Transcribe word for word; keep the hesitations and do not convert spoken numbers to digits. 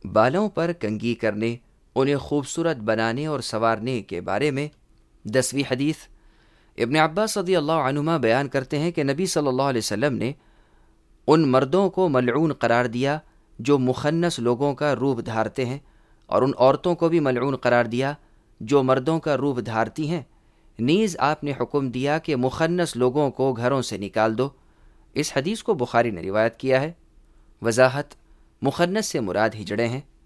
बालों पर कंघी करने, उन्हें खूबसूरत बनाने और संवारने के बारे में। दसवीं हदीस, इब्न अब्बास रज़ियल्लाहु अन्हुमा बयान करते हैं कि नबी सल्लल्लाहु अलैहि वसल्लम ने उन मर्दों को मलऊन करार दिया जो मुखन्नस लोगों का रूप धारते हैं, और उन औरतों को भी मलऊन करार दिया जो मर्दों का रूप धारती हैं। नीज़ आपने हुक्म दिया कि मुखन्नस लोगों को घरों से निकाल दो। इस हदीस को बुखारी ने रिवायत किया है। वजाहत, मुखन्नस से मुराद हिजड़े हैं।